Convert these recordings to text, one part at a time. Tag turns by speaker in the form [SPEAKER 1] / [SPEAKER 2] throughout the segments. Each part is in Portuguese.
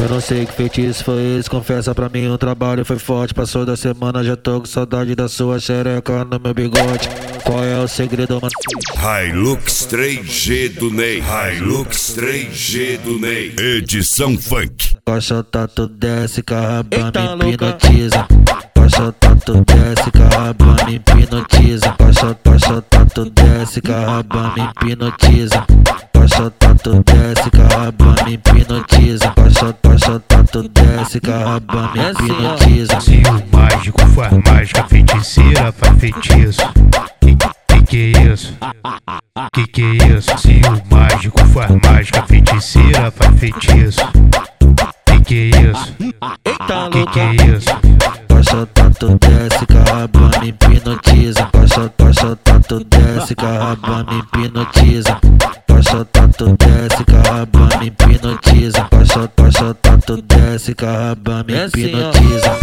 [SPEAKER 1] Eu não sei que feitiço foi esse, confessa pra mim, o trabalho foi forte. Passou da semana, já tô com saudade da sua xereca no meu bigode. Qual é o segredo, mano?
[SPEAKER 2] Hilux 3G do Ney. Hilux 3G do Ney. Edição Funk.
[SPEAKER 1] Coxa tu desce, carraba me hipnotiza. Coxa tu desce, carraba me hipnotiza. Coxa tu desce, carraba me hipnotiza. Coxa tu desce, carraba me hipnotiza. Coxa tu desce, carraba me hipnotiza.
[SPEAKER 3] Se o mágico faz mágica, feiticeira faz feitiço. Que é isso? Que é isso? Se o mágico faz mágica, feiticeira faz feitiço. Que é isso? Que é isso?
[SPEAKER 1] Coxa tu desce, carraba me hipnotiza. Coxa tu desce, carraba me hipnotiza. Coxa tu desce, carraba me hipnotiza. Coxa tu desce, carraba me hipnotiza.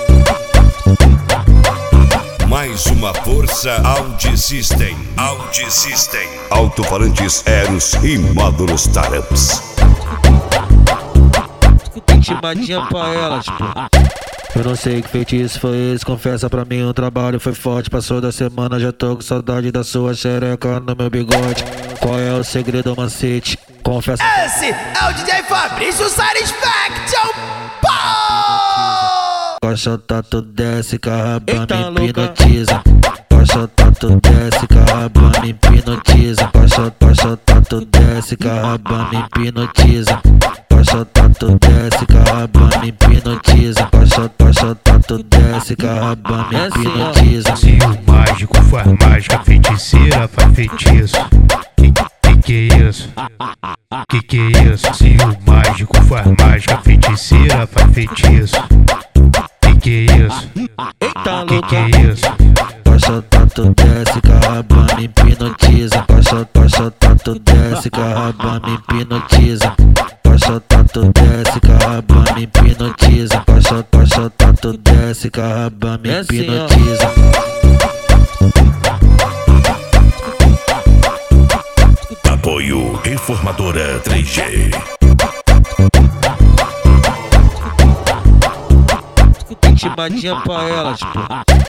[SPEAKER 2] Mais uma força Audi System. Audi System. Alto-falantes Eros e módulos Taramps.
[SPEAKER 1] Intimadinha pra ela, tipo. Eu não sei que feitiço foi esse, confessa pra mim, o trabalho foi forte. Passou da semana, já tô com saudade da sua xereca no meu bigode. Qual é o segredo, macete? Confessa.
[SPEAKER 4] Esse é o DJ Fabrício Satisfaction.
[SPEAKER 1] Coxa tu desce, carraba me hipnotiza. Coxa tu desce, carraba me hipnotiza. Coxa tu desce, carraba me hipnotiza. Coxa tu desce, carraba me hipnotiza. Coxa tu desce, carraba me hipnotiza.
[SPEAKER 3] Se o mágico faz mágica, feiticeira faz feitiço. Que é isso? Que é isso? Se o mágico faz mágica, feiticeira faz feitiço. Que é isso? Que é isso?
[SPEAKER 1] Coxa tu desce, carraba me hipnotiza. Coxa tu desce, carraba me hipnotiza. Coxa tu desce, carraba me hipnotiza. Coxa tu desce, carraba me hipnotiza.
[SPEAKER 2] Apoio Reformadora 3G.
[SPEAKER 1] Intimadinha pra ela, tipo.